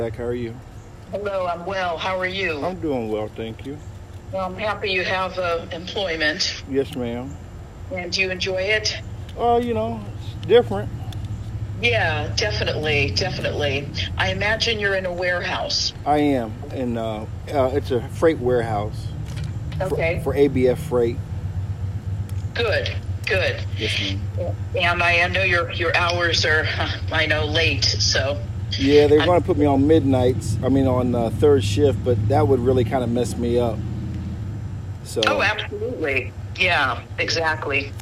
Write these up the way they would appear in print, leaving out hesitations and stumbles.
Jack, how are you? Hello, I'm well. How are you? I'm doing well, thank you. Well, I'm happy you have employment Yes, ma'am. and you enjoy it. It's different. Yeah, definitely, definitely. I imagine you're in a warehouse. I am, and it's a freight warehouse Okay, for ABF Freight. good, good. Yes, ma'am. And I know your hours are, I know, late. So Yeah, they're going to put me on midnights. On third shift, but that would really kind of mess me up. So. Oh, absolutely. Yeah, exactly.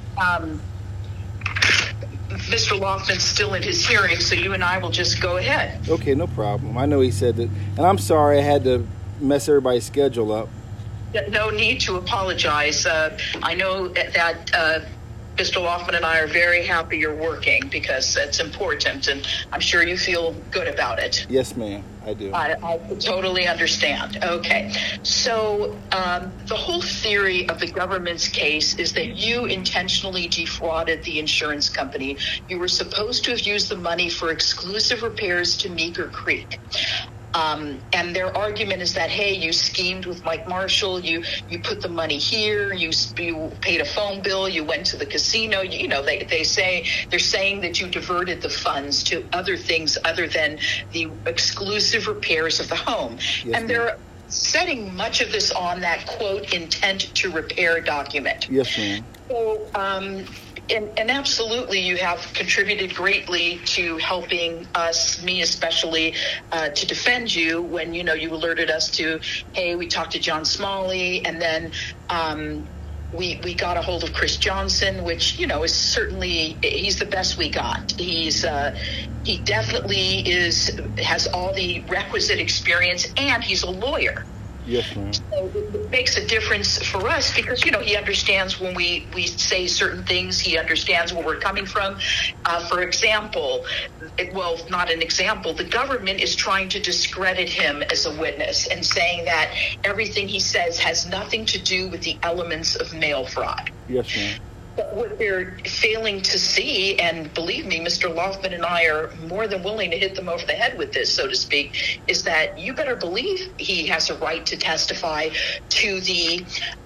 Mr. Loftman's still in his hearing, so you and I will just go ahead. Okay, no problem. I know he said that, and I'm sorry I had to mess everybody's schedule up. No need to apologize. I know that Mr. Loftman and I are very happy you're working because it's important, and I'm sure you feel good about it. Yes, ma'am, I do. I totally understand. Okay. So the whole theory of the government's case is that you intentionally defrauded the insurance company. You were supposed to have used the money for exclusive repairs to Meeker Creek. And their argument is that, hey, you schemed with Mike Marshall, you put the money here, you paid a phone bill, you went to the casino, they're saying that you diverted the funds to other things other than the exclusive repairs of the home. Yes, and they're setting much of this on that, quote, intent to repair document. Yes, ma'am. So, and absolutely, you have contributed greatly to helping us, me especially, to defend you when, you alerted us to, hey, we talked to John Smalley, and then we got a hold of Chris Johnson, which, is certainly, he's the best we got. He definitely has all the requisite experience, and he's a lawyer. Yes, ma'am. So it makes a difference for us because, he understands when we say certain things, he understands where we're coming from. For example, not an example, the government is trying to discredit him as a witness and saying that everything he says has nothing to do with the elements of mail fraud. Yes, ma'am. But what they're failing to see, and believe me, Mr. Loftman and I are more than willing to hit them over the head with this, so to speak, is that you better believe he has a right to testify to the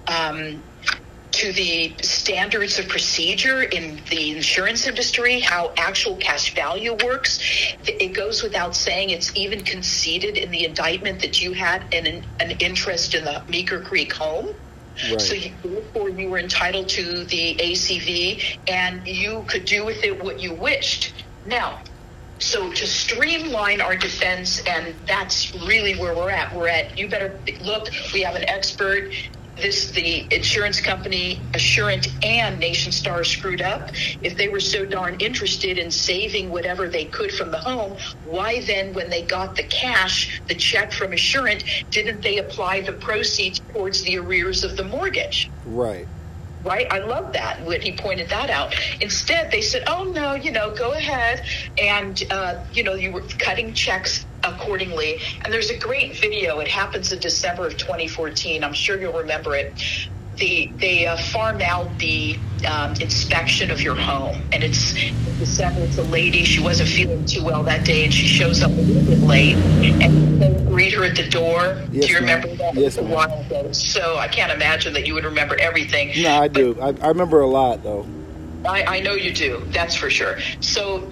standards of procedure in the insurance industry, how actual cash value works. It goes without saying, it's even conceded in the indictment that you had an interest in the Meeker Creek home. Right. So therefore you were entitled to the ACV and you could do with it what you wished. Now, so to streamline our defense, and that's really where we're at, you better look, we have an expert. The insurance company, Assurant and Nation Star screwed up. If they were so darn interested in saving whatever they could from the home, why then, when they got the cash, the check from Assurant, didn't they apply the proceeds towards the arrears of the mortgage? Right. Right? I love that when he pointed that out. Instead, they said, oh, no, go ahead. And, you were cutting checks accordingly. And there's a great video. It happens in December of 2014. I'm sure you'll remember it. They farm out the inspection of your home. And it's December. It's a lady. She wasn't feeling too well that day, and she shows up a little bit late. And they greet her at the door. Yes, do you remember that? Yes, it was a while ago. So I can't imagine that you would remember everything. No, I do. I remember a lot, though. I know you do. That's for sure. So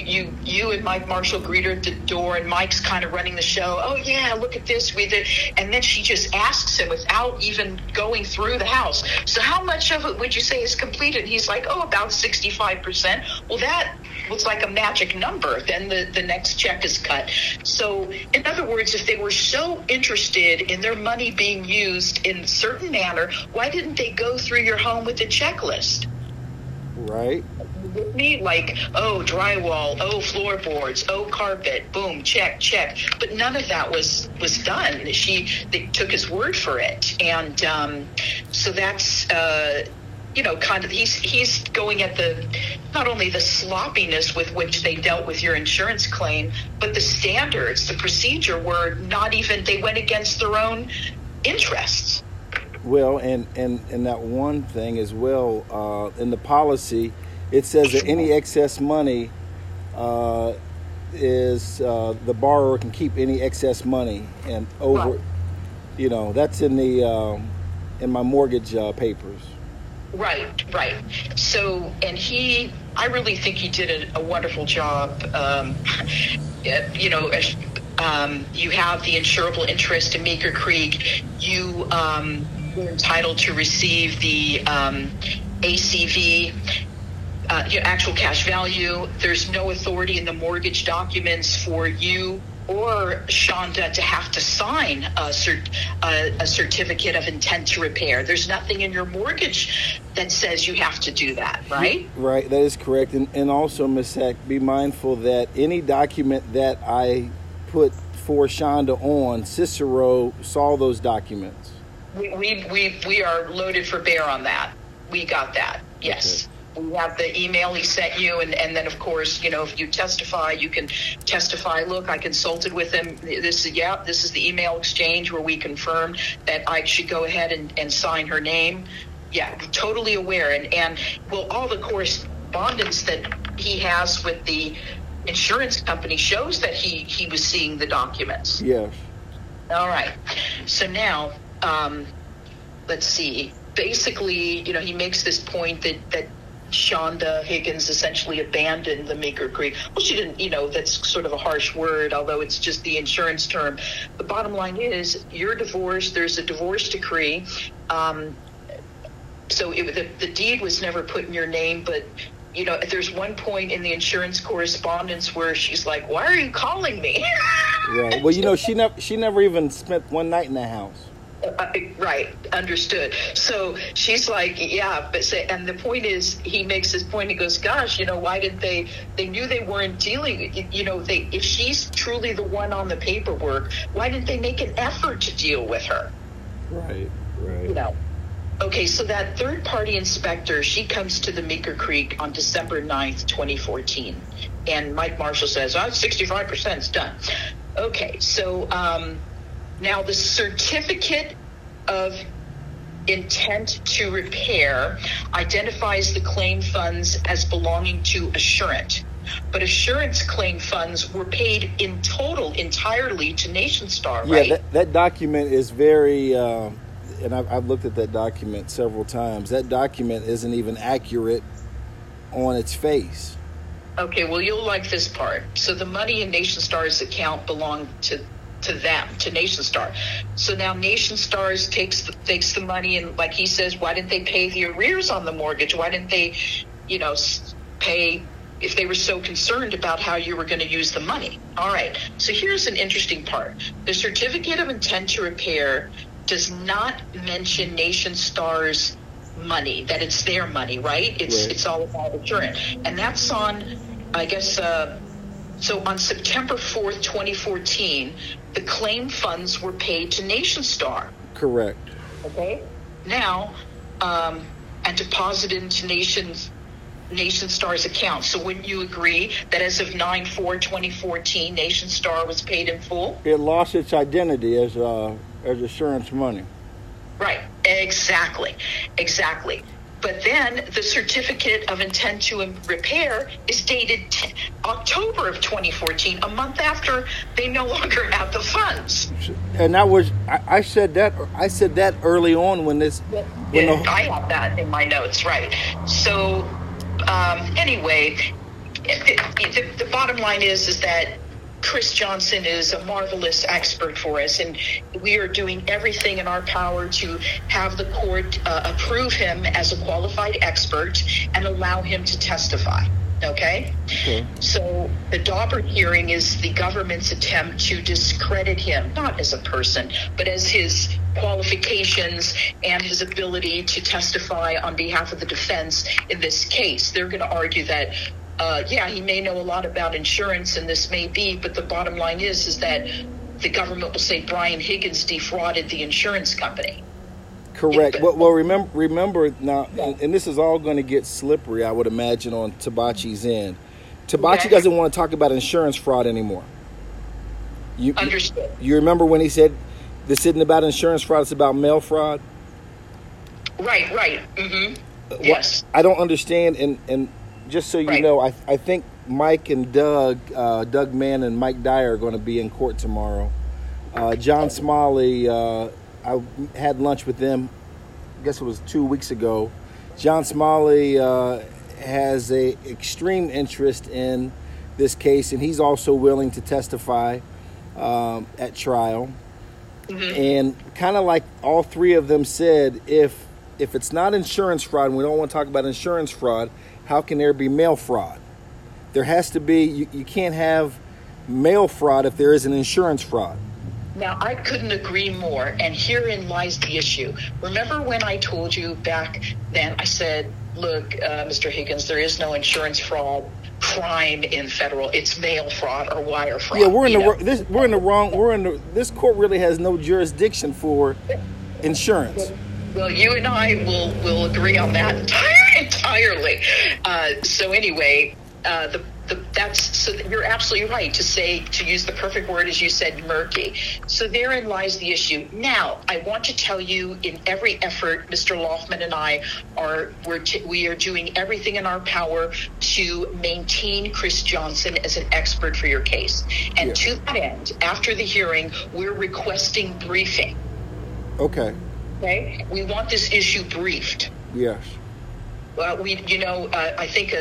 you and Mike Marshall greet her at the door, and Mike's kind of running the show. Oh yeah, look at this. We did, and then she just asks him without even going through the house. So how much of it would you say is completed? And he's like, oh, about 65%. Well, that was like a magic number. Then the next check is cut. So in other words, if they were so interested in their money being used in a certain manner, why didn't they go through your home with a checklist? Right. With me, like, oh, drywall, oh, floorboards, oh, carpet, boom, check. But none of that was done. They took his word for it. And so that's, kind of, he's going at not only the sloppiness with which they dealt with your insurance claim, but the standards, the procedure were not even, they went against their own interests. Well, and that one thing as well, in the policy, it says that any excess money is the borrower can keep any excess money and over. Right. You know, that's in the in my mortgage papers. Right, right. So, and I really think he did a wonderful job. You know, you have the insurable interest in Meeker Creek. You were entitled to receive the ACV, your actual cash value. There's no authority in the mortgage documents for you or Shonda to have to sign a certificate of intent to repair. There's nothing in your mortgage that says you have to do that, right? Right, that is correct. And also, Ms. Heck, be mindful that any document that I put for Shonda on, Cicero saw those documents. We are loaded for bear on that. We got that, yes. Okay. We have the email he sent you, and then, of course, you know, if you testify, you can testify, look, I consulted with him. This is the email exchange where we confirmed that I should go ahead and sign her name. Yeah, totally aware. And well, all the correspondence that he has with the insurance company shows that he was seeing the documents. Yes. All right. So now, let's see. Basically, you know, he makes this point that Shonda Higgins essentially abandoned the Meeker Creek. Well, she didn't, you know, that's sort of a harsh word, although it's just the insurance term. The bottom line is you're divorced. There's a divorce decree. So the deed was never put in your name, but, you know, there's one point in the insurance correspondence where she's like, why are you calling me? Right. Well, you know, she never even spent one night in the house. Right, understood. So she's like, yeah, and the point is, he makes this point. He goes, gosh, you know, why did they knew they weren't dealing, you know, if she's truly the one on the paperwork, why didn't they make an effort to deal with her? Right. You know. Okay, so that third-party inspector, she comes to the Meeker Creek on December 9th, 2014. And Mike Marshall says, 65% is done. Okay, so now the certificate of intent to repair identifies the claim funds as belonging to Assurant. But Assurant's claim funds were paid in total entirely to NationStar, right? Yeah, that document is very... and I've looked at that document several times. That document isn't even accurate on its face. Okay, well, you'll like this part. So the money in NationStar's account belonged to them, to NationStar. So now NationStar takes the money, and like he says, why didn't they pay the arrears on the mortgage? Why didn't they, you know, pay if they were so concerned about how you were going to use the money? All right, so here's an interesting part. The certificate of intent to repair does not mention NationStar's money, that it's their money, right? It's all about Assurant. And that's on, I guess, so on September 4th, 2014, the claim funds were paid to NationStar. Correct. Okay. Now, and deposited into NationStar's account. So wouldn't you agree that as of 9/4/2014, NationStar was paid in full? It lost its identity as Assurance money. Right. Exactly. But then the certificate of intent to repair is dated October of 2014, a month after they no longer have the funds. And that was, I said that early on when this. I have that in my notes, right? So anyway, the bottom line is that Chris Johnson is a marvelous expert for us, and we are doing everything in our power to have the court approve him as a qualified expert and allow him to testify. Okay? So the Daubert hearing is the government's attempt to discredit him, not as a person, but as his qualifications and his ability to testify on behalf of the defense in this case. They're going to argue that he may know a lot about insurance, and this may be, but the bottom line is that the government will say Brian Higgins defrauded the insurance company. Correct. Well, remember now, and this is all going to get slippery, I would imagine, on Tabachi's end. Tabachi doesn't want to talk about insurance fraud anymore. Understood. You remember when he said, this isn't about insurance fraud, it's about mail fraud? Right. Mm-hmm. Yes. I don't understand, and just so you know, I think Mike and Doug Mann and Mike Dyer are going to be in court tomorrow. John Smalley, I had lunch with them, I guess it was 2 weeks ago. John Smalley has a extreme interest in this case, and he's also willing to testify at trial. Mm-hmm. And kind of like all three of them said, if it's not insurance fraud, and we don't want to talk about insurance fraud, how can there be mail fraud? There has to be, you can't have mail fraud if there is an insurance fraud. Now, I couldn't agree more, and herein lies the issue. Remember when I told you back then, I said, look, Mr. Higgins, there is no insurance fraud crime in federal. It's mail fraud or wire fraud. Yeah, this court really has no jurisdiction for insurance. Well, you and I will agree on that entirely. So anyway, so you're absolutely right to use the perfect word, as you said, murky. So therein lies the issue. Now, I want to tell you, in every effort, Mr. Loftman and I we are doing everything in our power to maintain Chris Johnson as an expert for your case. And to that end, after the hearing, we're requesting briefing. Okay. We want this issue briefed. Yes. I think.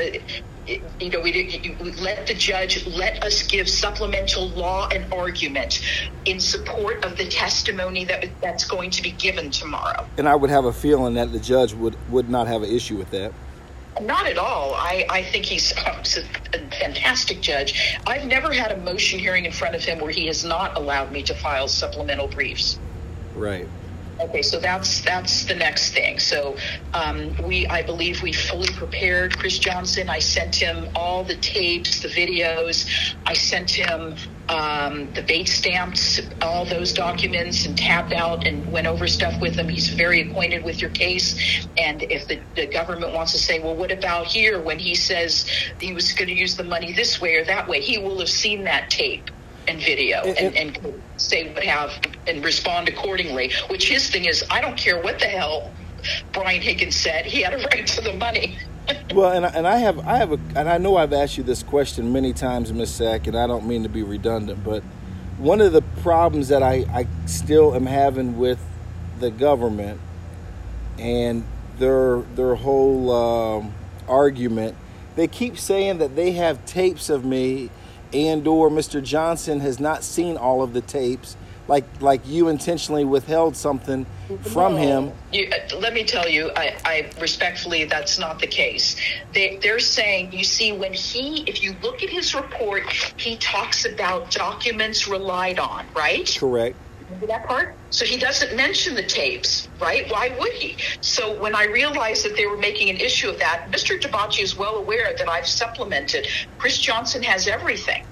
We let the judge let us give supplemental law and argument in support of the testimony that's going to be given tomorrow. And I would have a feeling that the judge would not have an issue with that. Not at all. I think he's a fantastic judge. I've never had a motion hearing in front of him where he has not allowed me to file supplemental briefs. Right. Okay, so that's the next thing. So I believe we fully prepared Chris Johnson. I sent him all the tapes, the videos. I sent him the bait stamps, all those documents, and tabbed out and went over stuff with him. He's very acquainted with your case. And if the government wants to say, well, what about here when he says he was going to use the money this way or that way, he will have seen that tape and video and say what have and respond accordingly, which his thing is, I don't care what the hell Brian Higgins said, he had a right to the money. Well, and I know I've asked you this question many times, Ms. Sack, and I don't mean to be redundant, but one of the problems that I still am having with the government and their whole argument, they keep saying that they have tapes of me and or Mr. Johnson has not seen all of the tapes, like you intentionally withheld something from him. Let me tell you, I respectfully, that's not the case. They're saying, you see, if you look at his report, he talks about documents relied on, right? Correct. Remember that part? So he doesn't mention the tapes, right? Why would he? So when I realized that they were making an issue of that, Mr. Tabachi is well aware that I've supplemented. Chris Johnson has everything.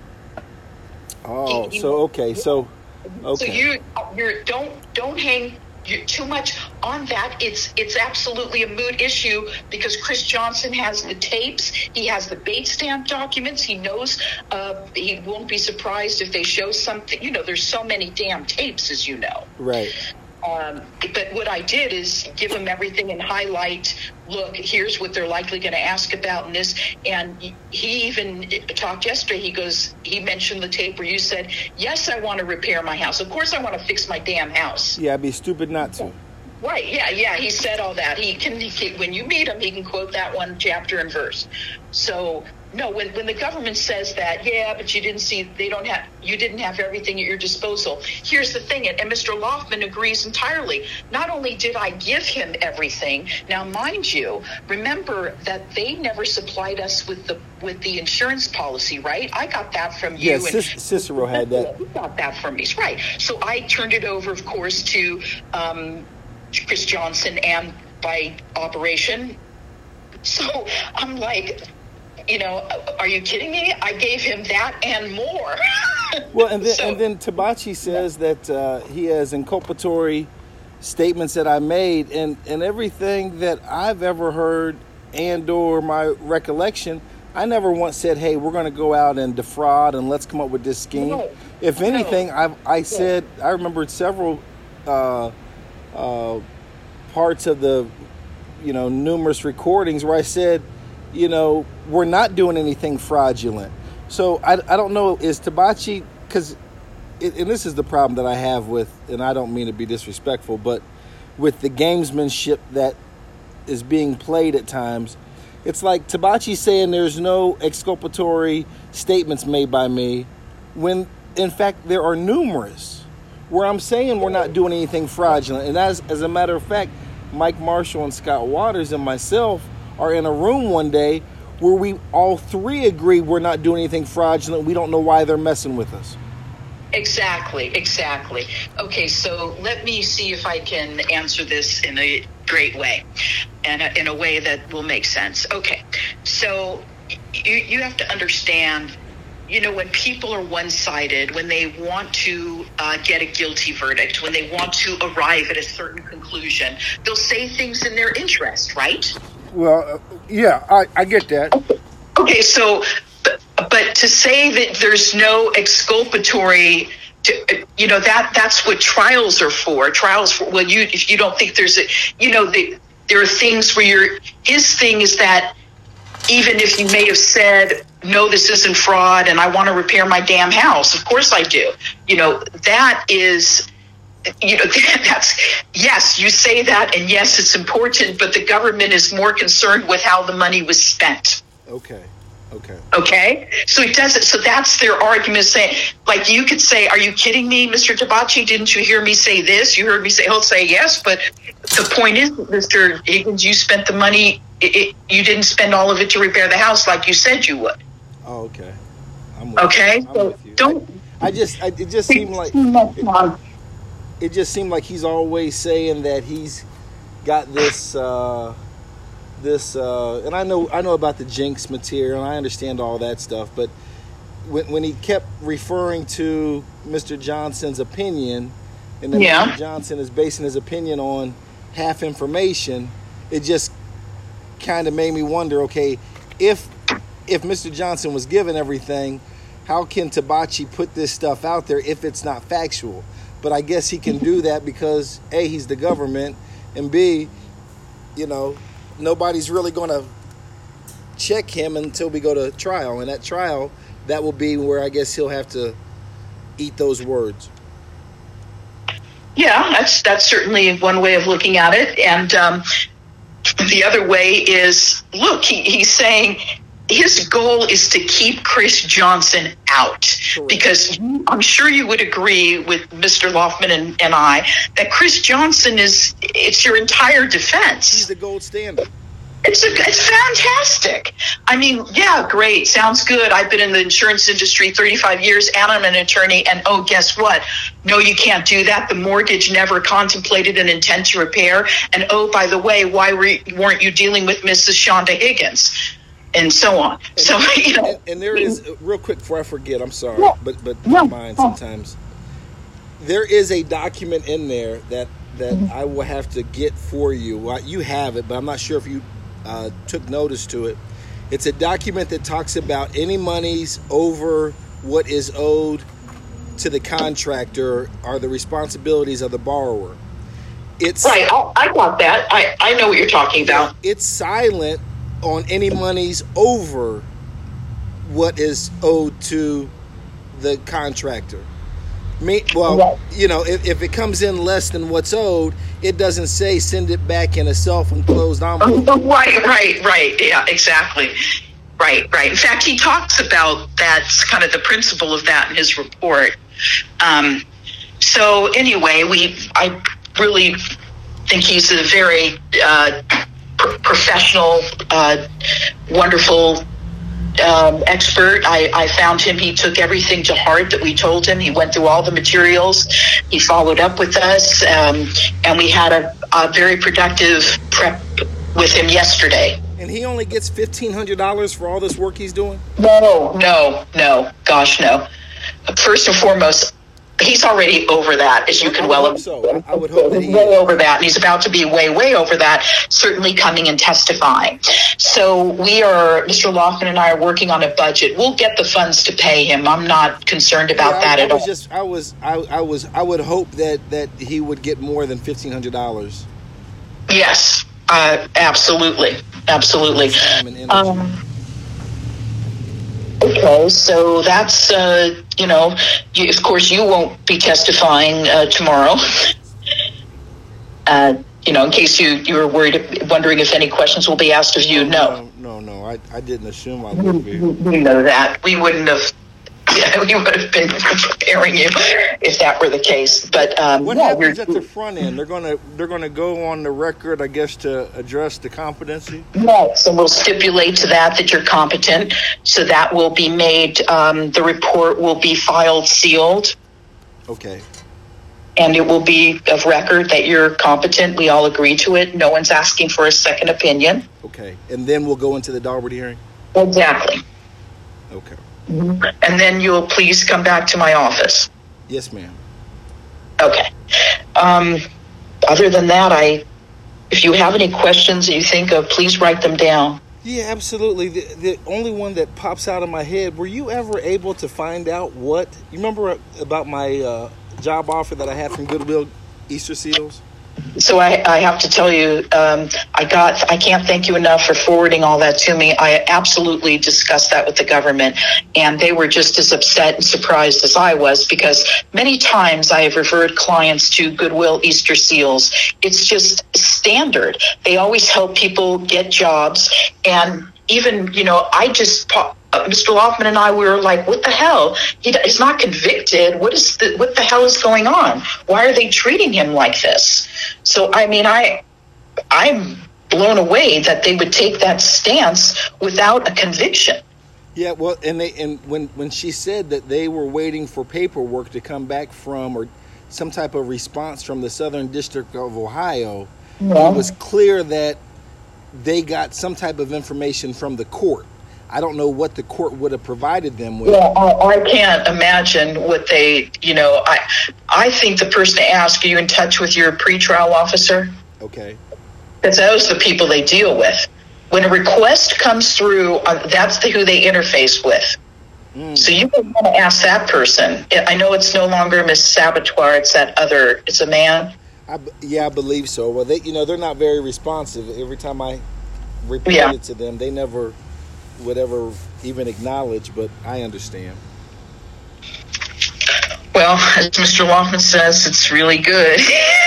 Oh, okay. So you don't hang too much on that. It's absolutely a moot issue because Chris Johnson has the tapes. He has the bait stamp documents. He knows he won't be surprised if they show something. There's so many damn tapes, as you know. Right. But what I did is give him everything and highlight, look, here's what they're likely going to ask about in this. And he even talked yesterday. He mentioned the tape where you said, yes, I want to repair my house. Of course I want to fix my damn house. Yeah, I'd be stupid not to. Right. Yeah. He said all that. He when you meet him, he can quote that one chapter and verse. So no, when the government says that, yeah, but you didn't have everything at your disposal. Here's the thing, and Mr. Loftman agrees entirely. Not only did I give him everything, now mind you, remember that they never supplied us with the insurance policy, right? I got that from you. Yes, Cicero had that. He got that from me, right? So I turned it over, of course, to Chris Johnson and by operation. So I'm like, are you kidding me? I gave him that and more. Well, and then Tabachi says that he has inculpatory statements that I made, and everything that I've ever heard and or my recollection, I never once said, hey, we're going to go out and defraud and let's come up with this scheme. No, if anything, I said, I remembered several parts of the, numerous recordings where I said, we're not doing anything fraudulent. So I don't know, is Tabachi, because, and this is the problem that I have with, and I don't mean to be disrespectful, but with the gamesmanship that is being played at times, it's like Tabachi saying there's no exculpatory statements made by me, when in fact there are numerous where I'm saying we're not doing anything fraudulent. And as a matter of fact, Mike Marshall and Scott Waters and myself are in a room one day where we all three agree we're not doing anything fraudulent. We don't know why they're messing with us. Exactly. Okay, so let me see if I can answer this in a great way, and in a way that will make sense. Okay, so you have to understand, when people are one-sided, when they want to get a guilty verdict, when they want to arrive at a certain conclusion, they'll say things in their interest, right? Well, yeah, I get that. Okay, so, but to say that there's no exculpatory, that's what trials are for. Well, if you don't think there's there are things where his thing is that even if you may have said, no, this isn't fraud and I want to repair my damn house, of course I do. That is, that's, yes, you say that, and yes, it's important, but the government is more concerned with how the money was spent. Okay. So it doesn't. So that's their argument. Saying, like, you could say, "Are you kidding me, Mr. Tabachi? Didn't you hear me say this? You heard me say." He'll say yes, but the point is, Mr. Higgins, you spent the money. You didn't spend all of it to repair the house like you said you would. Oh, okay. I'm so don't. It just seemed like he's always saying that he's got this. And I know about the jinx material, and I understand all that stuff, but when he kept referring to Mr. Johnson's opinion, and that Mr. Johnson is basing his opinion on half information, it just kind of made me wonder, okay, if Mr. Johnson was given everything, how can Tabachi put this stuff out there if it's not factual? But I guess he can do that because A, he's the government, and B, nobody's really going to check him until we go to trial. And at trial, that will be where I guess he'll have to eat those words. Yeah, that's certainly one way of looking at it. And the other way is, look, he's saying his goal is to keep Chris Johnson out. Correct. Because I'm sure you would agree with Mr. Loftman and I that Chris Johnson it's your entire defense. He's the gold standard. It's fantastic. I mean, yeah, great. Sounds good. I've been in the insurance industry 35 years and I'm an attorney. And oh, guess what? No, you can't do that. The mortgage never contemplated an intent to repair. And oh, by the way, why weren't you dealing with Mrs. Shonda Higgins? And so on. And there is, real quick before I forget, I'm sorry, but my mind sometimes. There is a document in there that I will have to get for you. Well, you have it, but I'm not sure if you took notice to it. It's a document that talks about any monies over what is owed to the contractor are the responsibilities of the borrower. It's right. I got that. I know what you're talking about. It's silent on any monies over what is owed to the contractor. If it comes in less than what's owed, it doesn't say send it back in a self-enclosed envelope. Right. Yeah, exactly. Right. In fact, he talks about that's kind of the principle of that in his report. So anyway, I really think he's a very professional, wonderful expert. I found him. He took everything to heart that we told him. He went through all the materials. He followed up with us, and we had a very productive prep with him yesterday. And he only gets $1,500 for all this work he's doing? No. Gosh, no. First and foremost, he's already over that, as you can well imagine. I would hope that he's way over that, and he's about to be way over that, certainly coming and testifying. So Mr. Loftman and I are working on a budget. We'll get the funds to pay him. I'm not concerned about that at all. I would hope that he would get more than $1,500. Yes. Absolutely. Absolutely. Time and energy. Okay, so that's, of course, you won't be testifying tomorrow. In case you were wondering if any questions will be asked of you. No. I didn't assume I would be. We know that. We wouldn't have. We would have been preparing you if that were the case. But what happens at the front end? They're gonna go on the record, I guess, to address the competency. Yes, and we'll stipulate to that you're competent. So that will be made. The report will be filed sealed. Okay. And it will be of record that you're competent. We all agree to it. No one's asking for a second opinion. Okay. And then we'll go into the Daugherty hearing? Exactly. Okay. And then you'll please come back to my office. Yes, ma'am. Okay. Other than that, if you have any questions that you think of, please write them down. Yeah, absolutely. The only one that pops out of my head, were you ever able to find out you remember about my job offer that I had from Goodwill Easter Seals? So I have to tell you, I can't thank you enough for forwarding all that to me. I absolutely discussed that with the government, and they were just as upset and surprised as I was, because many times I have referred clients to Goodwill Easter Seals. It's just standard. They always help people get jobs, and even, Mr. Loftman and I, we were like, what the hell? He's not convicted. What the hell is going on? Why are they treating him like this? So, I mean, I'm blown away that they would take that stance without a conviction. Yeah, well, and when she said that they were waiting for paperwork to come back from, or some type of response from the Southern District of Ohio, It was clear that they got some type of information from the court. I don't know what the court would have provided them with. Yeah, I can't imagine what they, I think the person to ask, are you in touch with your pretrial officer? Okay. Because those are the people they deal with. When a request comes through, that's who they interface with. So you would want to ask that person. I know it's no longer Miss Saboteur, it's a man. I believe so. Well, they're not very responsive. Every time I reported to them, they never would ever even acknowledge, but I understand. Well, as Mr. Loftman says, it's really good.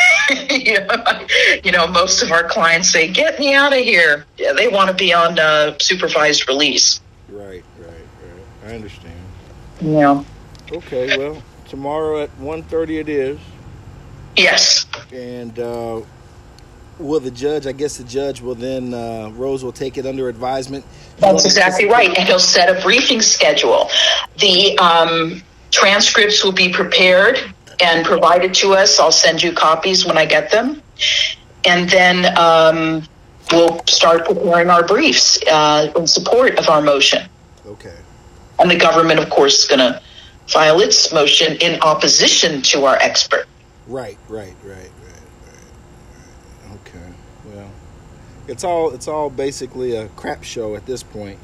Most of our clients say, get me out of here. Yeah, they want to be on supervised release. Right. I understand. Yeah. Okay, well, tomorrow at 1:30 it is. Yes. And will the judge will then, Rose will take it under advisement. That's exactly right. And he'll set a briefing schedule. The transcripts will be prepared and provided to us. I'll send you copies when I get them. And then we'll start preparing our briefs in support of our motion. Okay. And the government, of course, is going to file its motion in opposition to our expert. Right. Okay. Well, it's all basically a crap show at this point,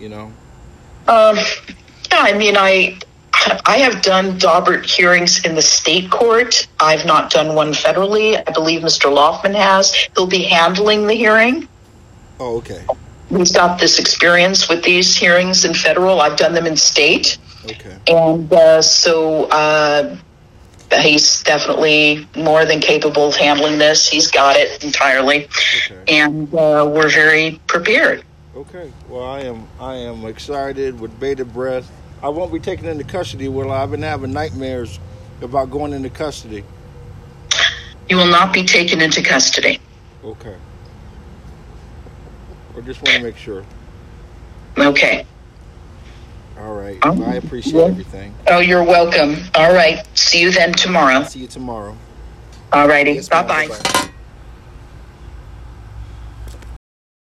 I have done Daubert hearings in the state court. I've not done one federally. I believe Mr. Loftman has. He'll be handling the hearing. Oh, okay. He's got this experience with these hearings in federal. I've done them in state. Okay. And he's definitely more than capable of handling this. He's got it entirely. Okay. And we're very prepared. Okay. Well, I am excited with bated breath. I won't be taken into custody. Well, I've been having nightmares about going into custody. You will not be taken into custody. Okay. I just want to make sure. Okay. All right. I appreciate everything. Oh, you're welcome. All right. See you then tomorrow. See you tomorrow. All righty. Yes, bye-bye. Bye-bye.